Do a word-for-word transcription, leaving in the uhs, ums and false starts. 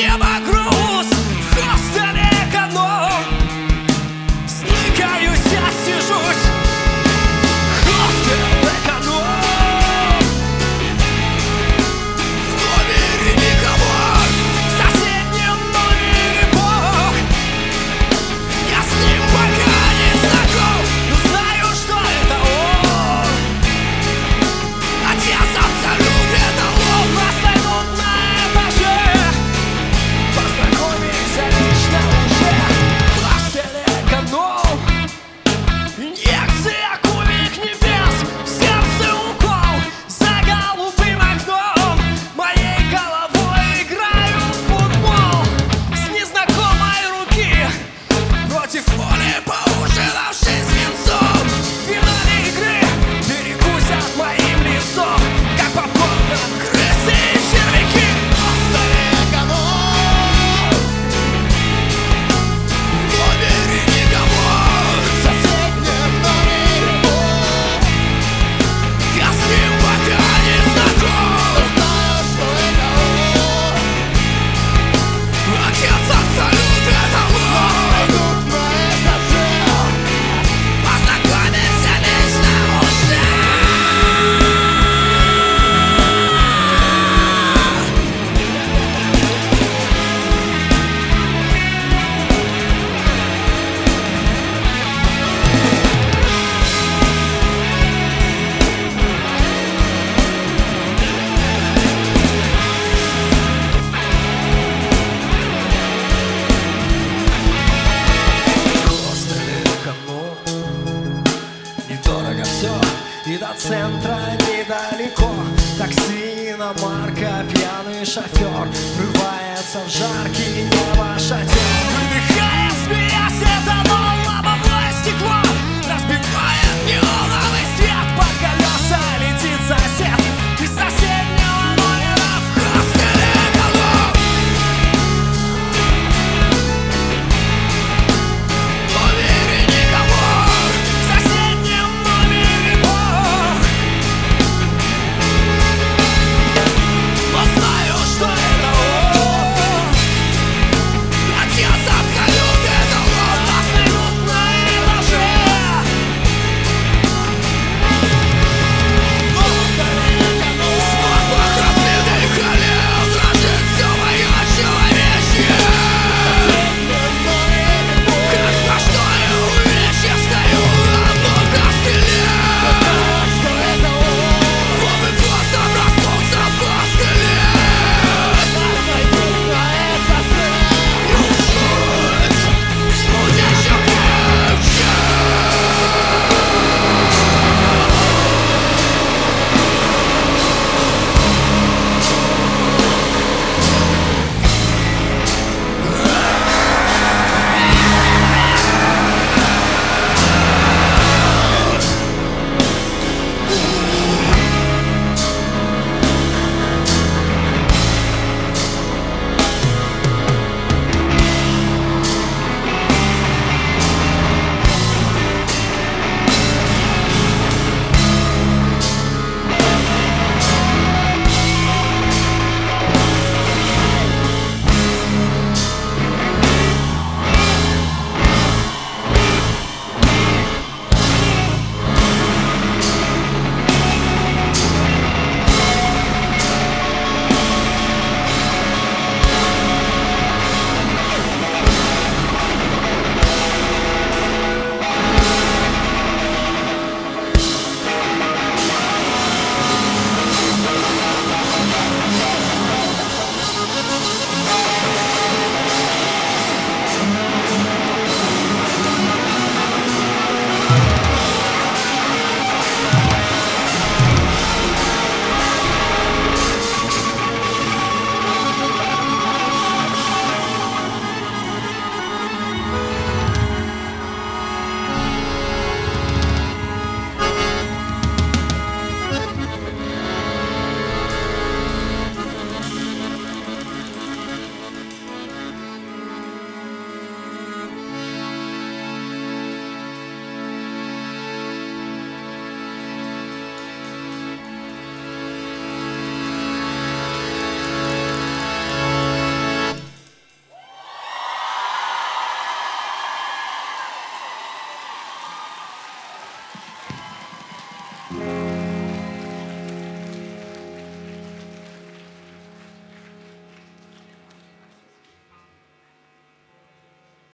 небо груз, в хостеле эконом. Сныкаюсь, отсижусь, хостел эконом. В номере никого, в соседнем номере Бог. Я с ним пока не знаком, но знаю, что это он. Отец абсолют, это он. Нас найдут на этаже, познакомимся лично уже. Хостел эконом. Инъекция кубик небес, в сердце укол. За голубым окном моей головой играю в футбол. С незнакомой руки против воли поужинавшей свинцом. В финале игры берегусь от моим лицом, как попкорн, крысы и червяки. Хостел эконом. В номере никого, в соседнем номере Бог. Я с ним пока не знаком, знаю, что это он. Отец абсолют, это он. Найдут на этаже, познакомимся лично уже. Хостел эконом. Недорого все, и до центра недалеко. Такси, иномарка, пьяный шофер врывается в жаркий небо шатер.